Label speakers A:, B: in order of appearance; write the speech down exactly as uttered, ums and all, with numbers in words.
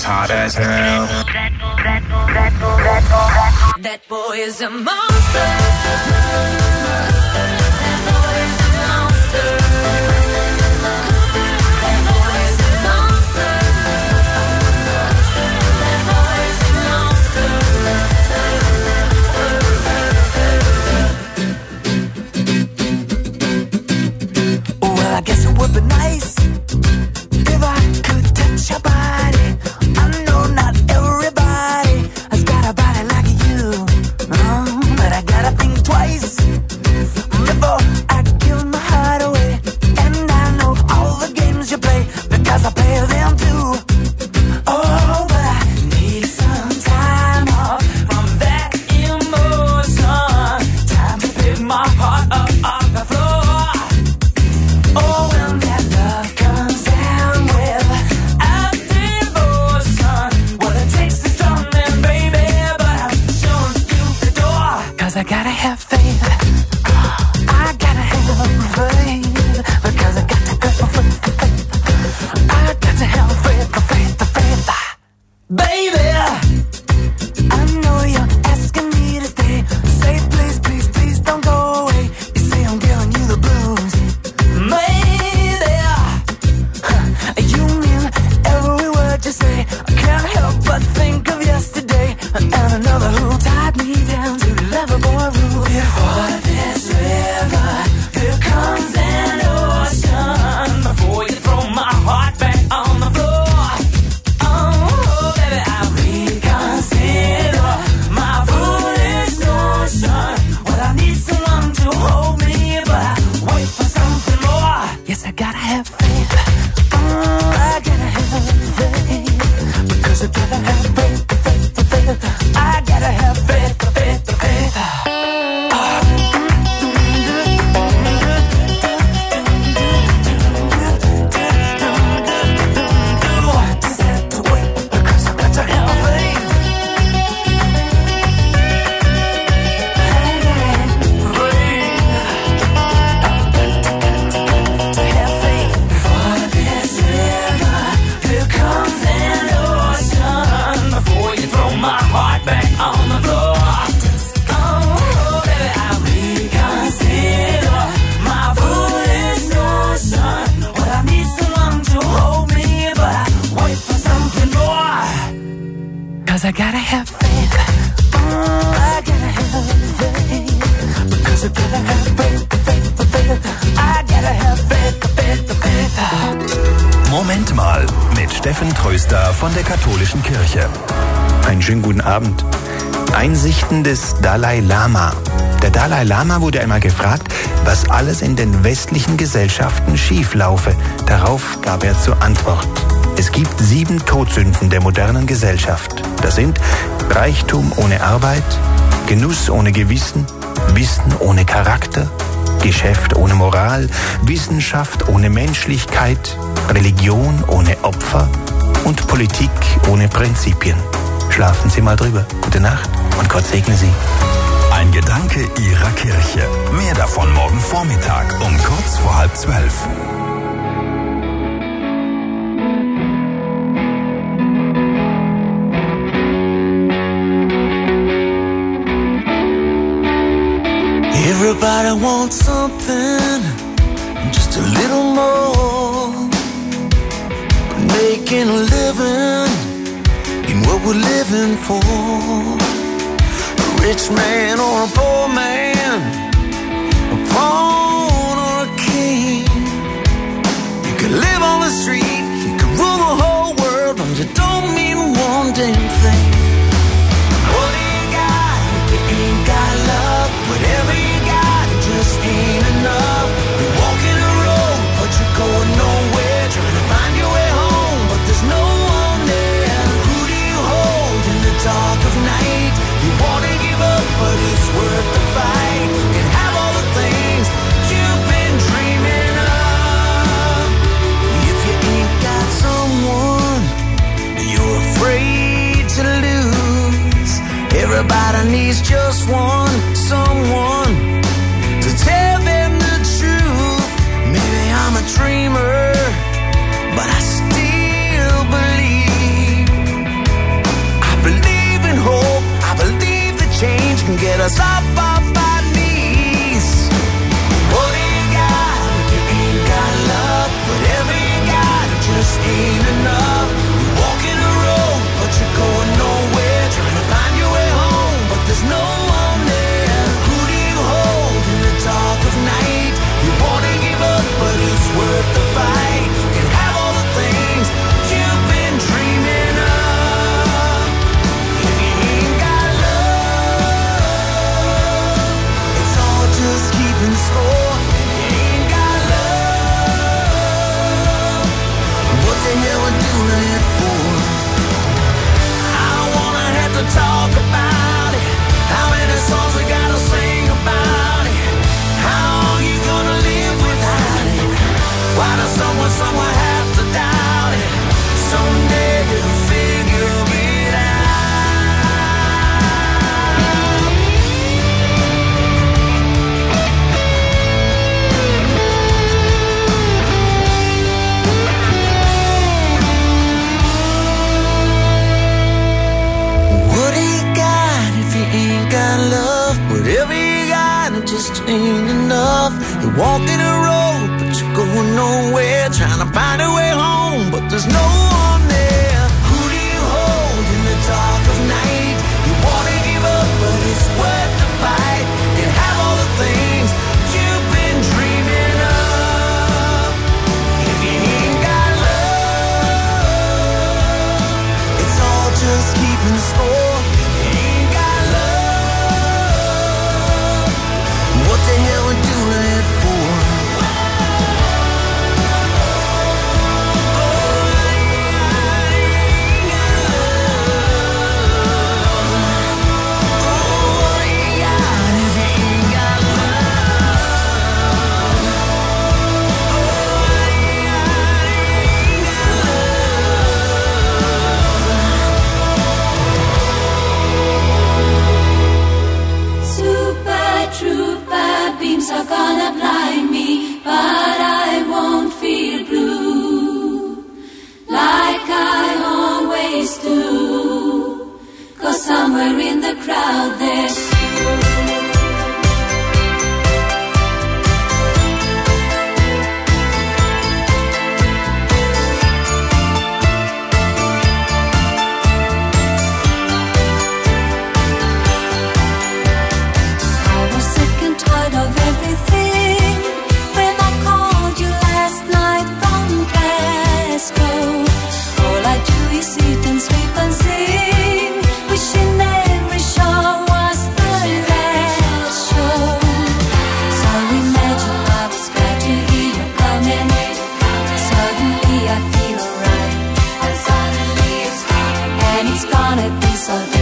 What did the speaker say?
A: hot as hell.
B: That boy is a monster. That boy is a monster. That boy is a monster. That boy is a
C: monster. Well, I guess it would be nice if I could touch your body. I know not everybody has got a body like you, oh, but I gotta think twice before I give my heart away. And I know all the games you play because I play them too. Oh, but I need some time off from that emotion. Time to pick my heart up off the floor. Oh, when that love comes down with a devotion, well, it takes a strong man, baby, but I'm showing you the door. Cause I gotta have faith. I gotta have faith. Because I got to have faith. I got to have faith, faith, faith. Baby, I know you're asking me to stay. Say please, please, please don't go away. You say I'm giving you the blues. Maybe you mean every word you say. I can't help but think of yesterday and another who tied me down to Loverboy rule. Before this river, there comes an ocean. Before you throw my heart back on the floor. Oh, baby, I reconsider my foolish notion. Well, I need someone to hold me, but I wait for something more. Yes, I gotta have faith. Oh, I gotta have faith. Because I gotta have faith, faith, faith. I gotta have faith, faith, faith. I gotta have faith. Oh, I gotta have faith. Because I gotta have faith, faith, faith. I gotta have faith, faith, faith.
D: Moment mal mit Steffen Tröster von der Katholischen Kirche.
E: Einen schönen guten Abend. Einsichten des Dalai Lama. Der Dalai Lama wurde einmal gefragt, was alles in den westlichen Gesellschaften schief laufe. Darauf gab er zur Antwort: Es gibt sieben Todsünden der modernen Gesellschaft. Das sind Reichtum ohne Arbeit, Genuss ohne Gewissen, Wissen ohne Charakter, Geschäft ohne Moral, Wissenschaft ohne Menschlichkeit, Religion ohne Opfer und Politik ohne Prinzipien. Schlafen Sie mal drüber. Gute Nacht und Gott segne Sie.
D: Ein Gedanke Ihrer Kirche. Mehr davon morgen Vormittag um kurz vor halb zwölf.
C: Everybody wants something, just a little more. But making a living in what we're living for. A rich man or a poor man, a pawn or a king. You can live on the street, you can rule the whole world, but it don't mean one damn thing. What do you got if you ain't got love? Whatever you just ain't enough. You're walking a road, but you're going nowhere. Trying to find your way home, but there's no one there. Who do you hold in the dark of night? You wanna give up, but it's worth the fight. You can have all the things you've been dreaming of. If you ain't got someone you're afraid to lose, everybody needs just one, someone to tell them the truth. Maybe I'm a dreamer, but I still believe us off of our knees. What do you got if you ain't got love? Whatever you got, it just ain't enough. You walk in a road, but you're going nowhere. Trying to find your way home, but there's no one there. Who do you hold in the dark of night? You wanna give up, but it's worth the fight. You can have all the things you've been dreaming of. If you ain't got love, it's all just keeping score. If you ain't got love, what the hell we doing it for? I don't wanna have to talk about it. How many songs we gotta sing about it? How long you gonna live without it? Why does someone somewhere have to doubt it? Someday you'll figure it out. What do you got if you ain't got love? Whatever you got, it just ain't enough. You're walking a road, but you're going nowhere. Trying to find a way home, but there's no one there. Who do you hold in the dark of night? You wanna give up, but it's worth the fight. You have all the things you've been dreaming of. If you ain't got love, it's all just keeping score. If you ain't got love, what the hell we doing it for?
B: Super trooper beams are gonna blind me, but I won't feel blue like I always do. 'Cause somewhere in the crowd there's I was sick and tired of everything. When I called you last night from Glasgow, all I do is eat and sleep and sing, wishing every show was the last show. So imagine I was glad to hear you coming. Suddenly I feel alright, and suddenly it's fine, and it's gonna be so.